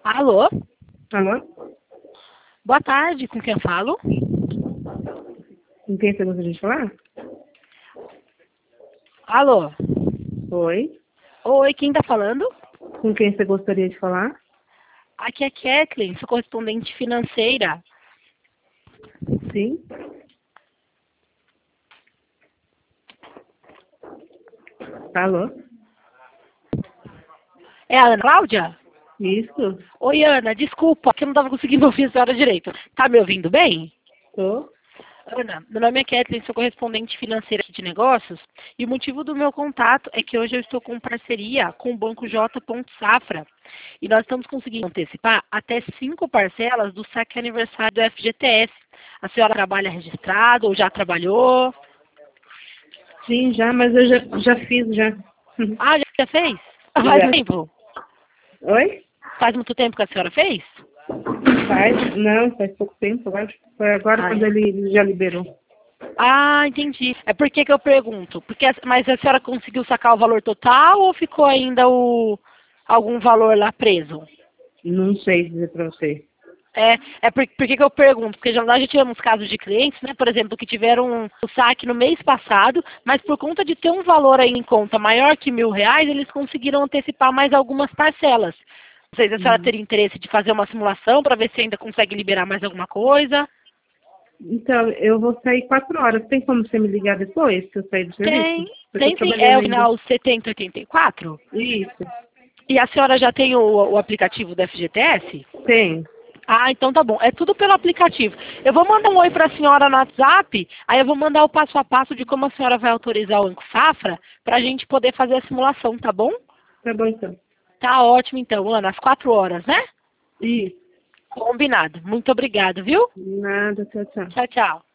Alô? Alô? Boa tarde, com quem eu falo? Com quem você gostaria de falar? Alô? Oi. Oi, quem tá falando? Com quem você gostaria de falar? Aqui é Kathleen, sou correspondente financeira. Sim. Alô? É a Ana Cláudia? Isso. Oi, Ana, desculpa, que eu não tava conseguindo ouvir a senhora direito. Tá me ouvindo bem? Tô. Ana, meu nome é Kathleen, sou correspondente financeira aqui de negócios e o motivo do meu contato é que hoje eu estou com parceria com o Banco J. Safra e nós estamos conseguindo antecipar até 5 parcelas do saque aniversário do FGTS. A senhora trabalha registrado ou já trabalhou? Sim, já, mas eu já fiz já. Ah, já fez? Faz Já. muito tempo? Oi? Faz muito tempo que a senhora fez? Faz? Não, faz pouco tempo, eu acho. Foi agora Ah, quando é? ele já liberou. Ah, entendi. É por que eu pergunto? Mas a senhora conseguiu sacar o valor total ou ficou ainda algum valor lá preso? Não sei dizer pra você. Por que eu pergunto? Porque nós já tivemos casos de clientes, né, por exemplo, que tiveram o saque no mês passado, mas por conta de ter um valor aí em conta maior que R$ 1.000, eles conseguiram antecipar mais algumas parcelas. Não sei se a senhora Uhum. teria interesse de fazer uma simulação para ver se ainda consegue liberar mais alguma coisa. Então, eu vou sair 4 horas. Tem como você me ligar depois que eu sair do serviço? Tem, Porque eu tem tô sim. É trabalhando o ainda. final 7084. Isso. E a senhora já tem o aplicativo do FGTS? Tem. Ah, então tá bom. É tudo pelo aplicativo. Eu vou mandar um oi para a senhora no WhatsApp, aí eu vou mandar o passo a passo de como a senhora vai autorizar o Banco Safra para a gente poder fazer a simulação, tá bom? Tá bom, então. Tá ótimo então, Ana, às 4 horas, né? Isso. Combinado. Muito obrigado, viu? Nada, tchau, tchau. Tchau, tchau.